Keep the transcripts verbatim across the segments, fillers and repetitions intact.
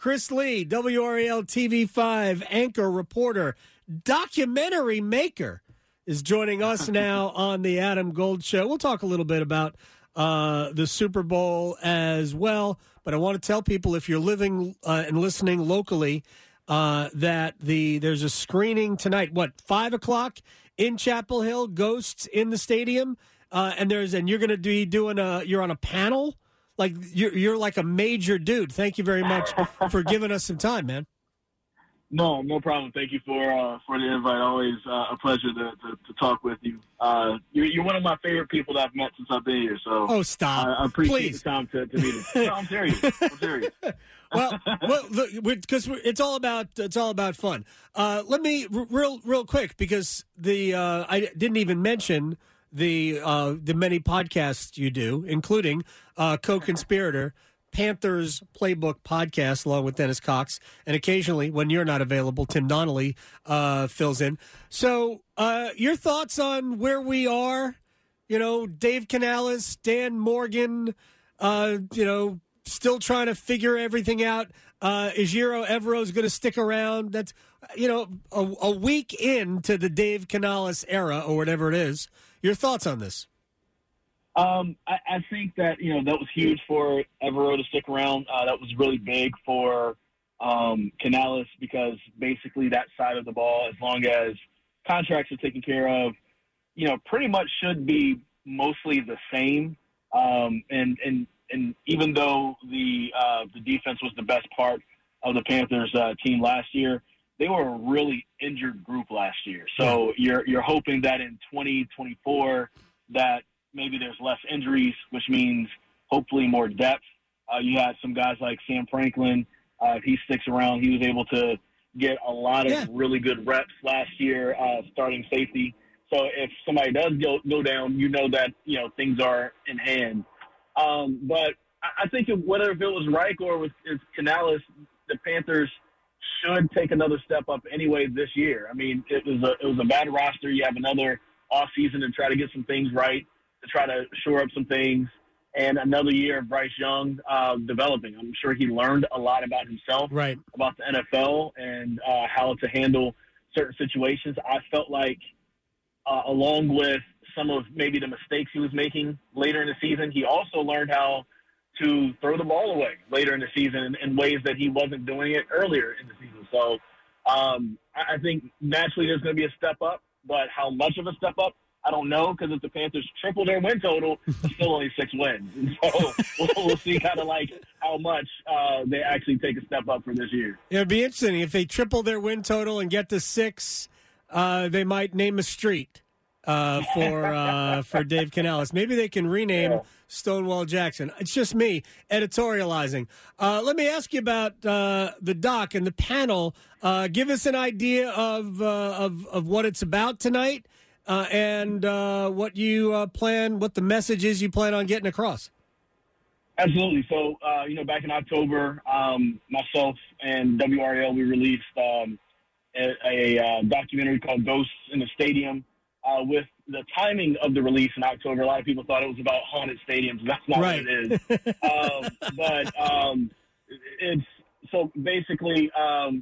Chris Lee, W R A L T V five anchor, reporter, documentary maker, is joining us now on the Adam Gold Show. We'll talk a little bit about uh, the Super Bowl as well, but I want to tell people, if you're living uh, and listening locally, uh, that the there's a screening tonight, what, five o'clock in Chapel Hill, Ghosts in the Stadium, uh, and there's and you're going to be doing a, you're on a panel? Like, you're, you're like a major dude. Thank you very much for giving us some time, man. No, no problem. Thank you for uh, for the invite. Always uh, a pleasure to, to, to talk with you. Uh, you're, you're one of my favorite people that I've met since I've been here. So, oh, stop! I, I appreciate Please. the time to, to meet us. No, I'm serious. I'm serious. well, well, because it's all about it's all about fun. Uh, let me r- real real quick, because the uh, I didn't even mention the uh, the many podcasts you do, including uh, Co-Conspirator, Panthers Playbook podcast, along with Dennis Cox, and occasionally, when you're not available, Tim Donnelly uh, fills in. So, uh, your thoughts on where we are? You know, Dave Canales, Dan Morgan, uh, you know, still trying to figure everything out. Uh, Ejiro Evero is going to stick around. That's, you know, a, a week into the Dave Canales era, or whatever it is. Your thoughts on this? Um, I, I think that, you know, that was huge for Evero to stick around. Uh, that was really big for um, Canales, because basically that side of the ball, as long as contracts are taken care of, you know, pretty much should be mostly the same. Um, and, and, and even though the, uh, the defense was the best part of the Panthers uh, team last year, they were a really injured group last year. So you're, you're hoping that in twenty twenty-four that maybe there's less injuries, which means hopefully more depth. Uh, you had some guys like Sam Franklin. Uh, if he sticks around, he was able to get a lot of yeah. really good reps last year, uh, starting safety. So if somebody does go, go down, you know that, you know, things are in hand. Um, but I, I think if, whether if it was Reich or with if Canales, the Panthers should take another step up anyway this year. I mean, it was a, it was a bad roster. You have another off season to try to get some things right, to try to shore up some things, and another year of Bryce Young uh, developing. I'm sure he learned a lot about himself, right, about the N F L and uh, how to handle certain situations. I felt like, uh, along with some of maybe the mistakes he was making later in the season, he also learned how to throw the ball away later in the season in, in ways that he wasn't doing it earlier in the season. So um, I, I think naturally there's going to be a step up, but how much of a step up, I don't know, because if the Panthers triple their win total, it's still only six wins. And so we'll, we'll see kind of like how much uh, they actually take a step up for this year. It'd be interesting. If they triple their win total and get to six, uh, they might name a street uh, for uh, for Dave Canales. Maybe they can rename yeah. Stonewall Jackson. It's just me editorializing. Uh, let me ask you about uh, the doc and the panel. Uh, give us an idea of, uh, of, of what it's about tonight. Uh, and uh, what you uh, plan, what the message is you plan on getting across. Absolutely. So, uh, you know, back in October, um, myself and W R A L, we released um, a, a uh, documentary called Ghosts in the Stadium. Uh, with the timing of the release in October, a lot of people thought it was about haunted stadiums. That's not right. what it is. um, but um, it's so basically um,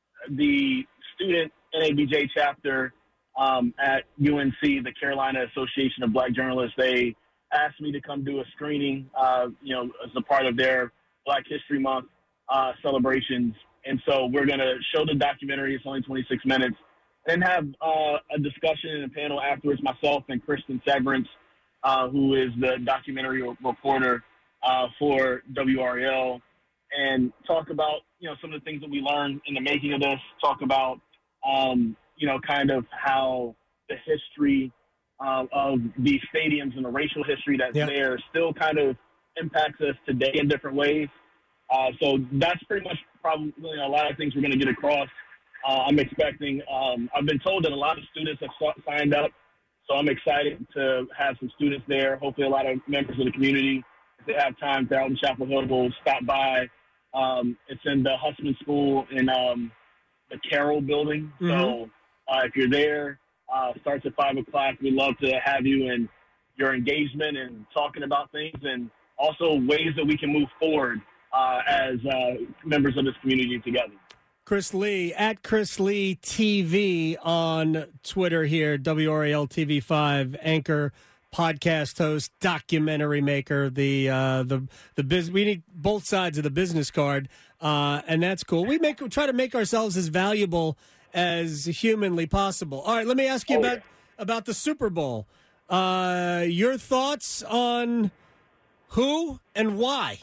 the student N A B J chapter Um, at U N C, the Carolina Association of Black Journalists, they asked me to come do a screening, uh, you know, as a part of their Black History Month uh, celebrations. And so we're going to show the documentary. It's only twenty-six minutes. And have uh, a discussion and a panel afterwards, myself and Kristen Severance, uh, who is the documentary reporter uh, for W R A L, and talk about, you know, some of the things that we learned in the making of this, talk about, um, you know, kind of how the history uh, of these stadiums and the racial history that's yeah. there still kind of impacts us today in different ways. Uh, so that's pretty much probably you know, a lot of things we're going to get across. Uh, I'm expecting, um, I've been told that a lot of students have signed up, so I'm excited to have some students there, hopefully a lot of members of the community. If they have time throughout the Chapel Hill, will stop by. Um, it's in the Hussman School in um, the Carroll building. Mm-hmm. So uh, if you're there, uh, starts at five o'clock. We'd love to have you and your engagement and talking about things, and also ways that we can move forward uh, as uh, members of this community together. Chris Lee, at Chris Lee T V on Twitter here, W R A L T V five, anchor, podcast host, documentary maker, the uh, the the biz. We need both sides of the business card, uh, and that's cool. We make try to make ourselves as valuable as humanly possible. All right, let me ask you oh, about yeah. about the Super Bowl. Uh, your thoughts on who and why?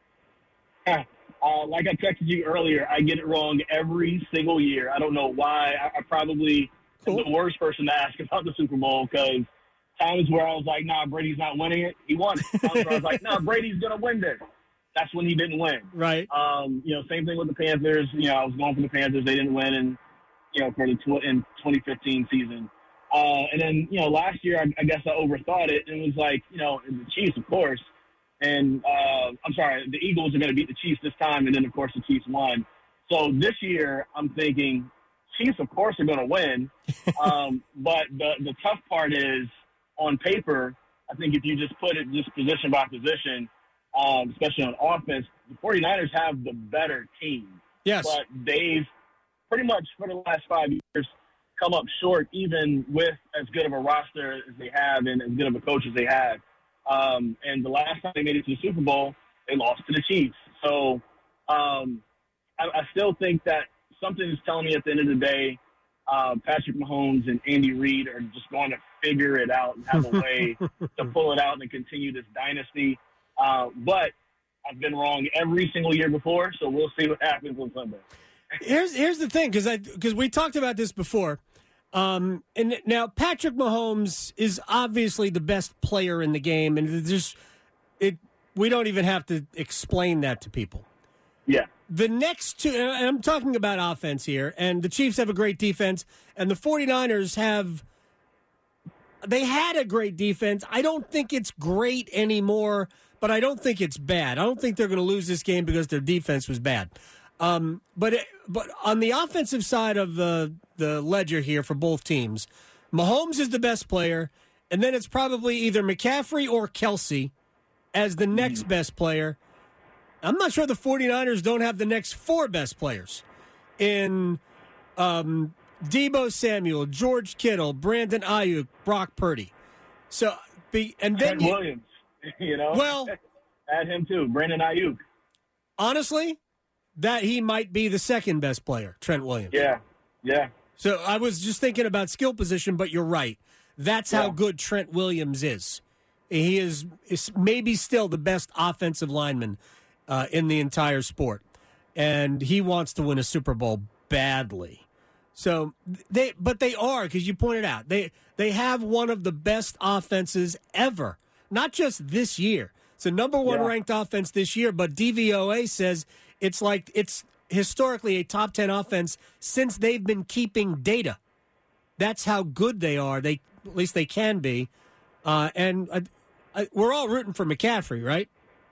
Uh, like I texted you earlier, I get it wrong every single year. I don't know why. I, I probably cool. am the worst person to ask about the Super Bowl because times where I was like, nah, Brady's not winning it, he won it. Times where I was like, nah, Brady's going to win this. That's when he didn't win. Right. Um, you know, same thing with the Panthers. You know, I was going for the Panthers. They didn't win in, you know, for the tw- in twenty fifteen season. Uh, and then, you know, last year, I, I guess I overthought it. And it was like, you know, the Chiefs, of course. And uh, I'm sorry, the Eagles are going to beat the Chiefs this time. And then, of course, the Chiefs won. So this year, I'm thinking Chiefs, of course, are going to win. um, but the, the tough part is, on paper, I think if you just put it just position by position, um, especially on offense, the 49ers have the better team. Yes. But they've pretty much for the last five years come up short, even with as good of a roster as they have and as good of a coach as they have. Um, and the last time they made it to the Super Bowl, they lost to the Chiefs. So um, I, I still think that something is telling me at the end of the day, uh, Patrick Mahomes and Andy Reid are just going to figure it out and have a way to pull it out and continue this dynasty. Uh, but I've been wrong every single year before, so we'll see what happens on Sunday. Here's here's the thing, because I because we talked about this before, um, and now Patrick Mahomes is obviously the best player in the game, and just it we don't even have to explain that to people. Yeah. The next two, and I'm talking about offense here, and the Chiefs have a great defense, and the 49ers have, they had a great defense. I don't think it's great anymore, but I don't think it's bad. I don't think they're going to lose this game because their defense was bad. Um, but it, but on the offensive side of the, the ledger here for both teams, Mahomes is the best player, and then it's probably either McCaffrey or Kelsey as the next best player. I'm not sure the 49ers don't have the next four best players in um, Deebo Samuel, George Kittle, Brandon Ayuk, Brock Purdy. So, be, and then Trent you, Williams, you know, well, add him too, Brandon Ayuk. Honestly, that he might be the second best player, Trent Williams. Yeah, yeah. So I was just thinking about skill position, but you're right. That's yeah. how good Trent Williams is. He is, is maybe still the best offensive lineman Uh, in the entire sport, and he wants to win a Super Bowl badly. So they, but they are, because you pointed out they they have one of the best offenses ever, not just this year. It's a number one yeah. ranked offense this year, but D V O A says it's like it's historically a top ten offense since they've been keeping data. That's how good they are. They at least they can be, uh, and uh, uh, we're all rooting for McCaffrey, right?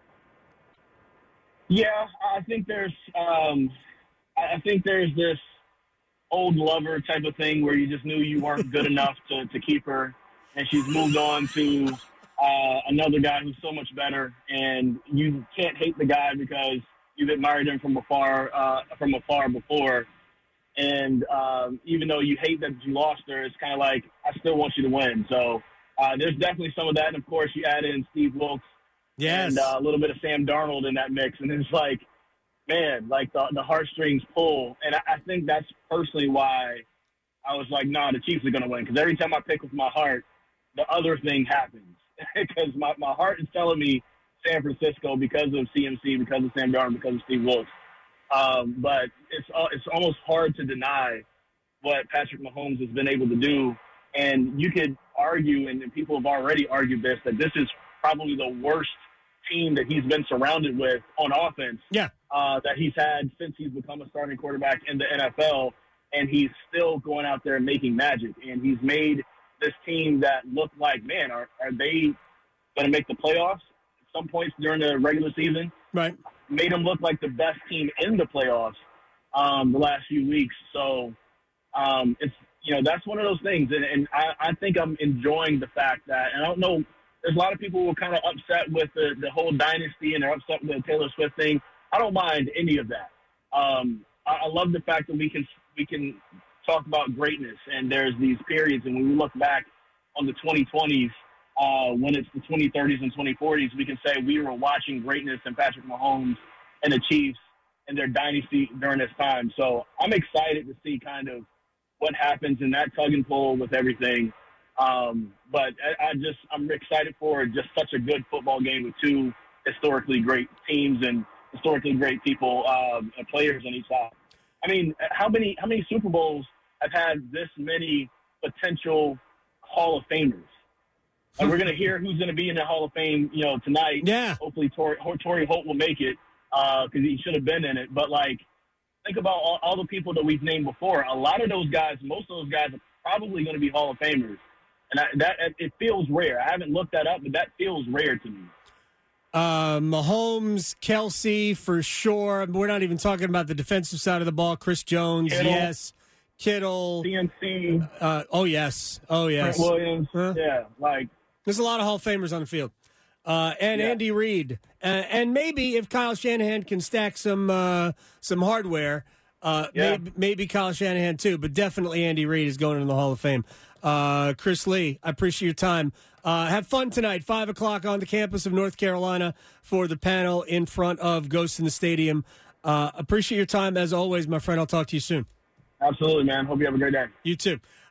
Yeah, I think there's, um, I think there's this old lover type of thing where you just knew you weren't good enough to, to keep her, and she's moved on to uh, another guy who's so much better, and you can't hate the guy because you've admired him from afar, uh, from afar before, and um, even though you hate that you lost her, it's kind of like I still want you to win. So uh, there's definitely some of that, and of course you add in Steve Wilkes. Yes. And uh, a little bit of Sam Darnold in that mix. And it's like, man, like the, the heartstrings pull. And I, I think that's personally why I was like, nah, the Chiefs are going to win. Because every time I pick with my heart, the other thing happens. Because my, my heart is telling me San Francisco because of C M C, because of Sam Darnold, because of Steve Wilkes. Um, but it's uh, it's almost hard to deny what Patrick Mahomes has been able to do. And you could argue, and, and people have already argued this, that this is probably the worst team that he's been surrounded with on offense yeah. uh, that he's had since he's become a starting quarterback in the N F L, and he's still going out there and making magic. And he's made this team that looked like, man, are, are they going to make the playoffs at some points during the regular season? Right. Made them look like the best team in the playoffs um, the last few weeks. So um, it's, you know, that's one of those things. And, and I, I think I'm enjoying the fact that, and I don't know, there's a lot of people who are kind of upset with the, the whole dynasty, and they're upset with the Taylor Swift thing. I don't mind any of that. Um, I, I love the fact that we can we can talk about greatness, and there's these periods, and when we look back on the twenty twenties, uh, when it's the twenty thirties and twenty forties, we can say we were watching greatness and Patrick Mahomes and the Chiefs and their dynasty during this time. So I'm excited to see kind of what happens in that tug and pull with everything. Um, but I, I just I'm excited for just such a good football game with two historically great teams and historically great people, uh, and players on each side. I mean, how many how many Super Bowls have had this many potential Hall of Famers? And we're going to hear who's going to be in the Hall of Fame, you know, tonight. Yeah. Hopefully, Torrey, Torrey Holt will make it because uh, he should have been in it. But like, think about all, all the people that we've named before. A lot of those guys, most of those guys, are probably going to be Hall of Famers, and I, that it feels rare. I haven't looked that up, but that feels rare to me. Uh, Mahomes, Kelsey, for sure. We're not even talking about the defensive side of the ball. Chris Jones, Kittle. yes. Kittle. C M C. Uh, oh, yes. Oh, yes. Trent Williams. Huh? Yeah, like. There's a lot of Hall of Famers on the field. Uh, and Yeah. Andy Reid. Uh, and maybe if Kyle Shanahan can stack some uh, some hardware, uh, Yeah. maybe, maybe Kyle Shanahan too, but definitely Andy Reid is going into the Hall of Fame. Uh, Chris Lee, I appreciate your time. Uh, have fun tonight, five o'clock on the campus of North Carolina for the panel in front of Ghost in the Stadium. Uh, appreciate your time, as always, my friend. I'll talk to you soon. Absolutely, man. Hope you have a great day. You too.